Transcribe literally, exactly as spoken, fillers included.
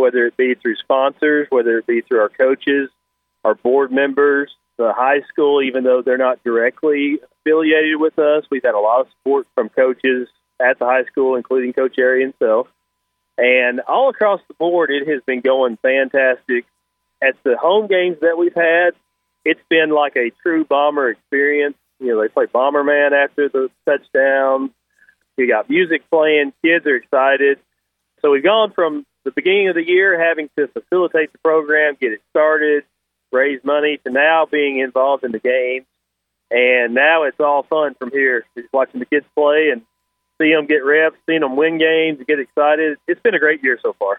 whether it be through sponsors, whether it be through our coaches, our board members, the high school, even though they're not directly affiliated with us. We've had a lot of support from coaches at the high school, including Coach Airy himself. And all across the board, it has been going fantastic. At the home games that we've had, it's been like a true Bomber experience. You know, they play Bomberman after the touchdown. We got music playing. Kids are excited. So we've gone from the beginning of the year having to facilitate the program, get it started, raise money, to now being involved in the game. And now it's all fun from here. Just watching the kids play and see them get reps, seeing them win games, get excited. It's been a great year so far.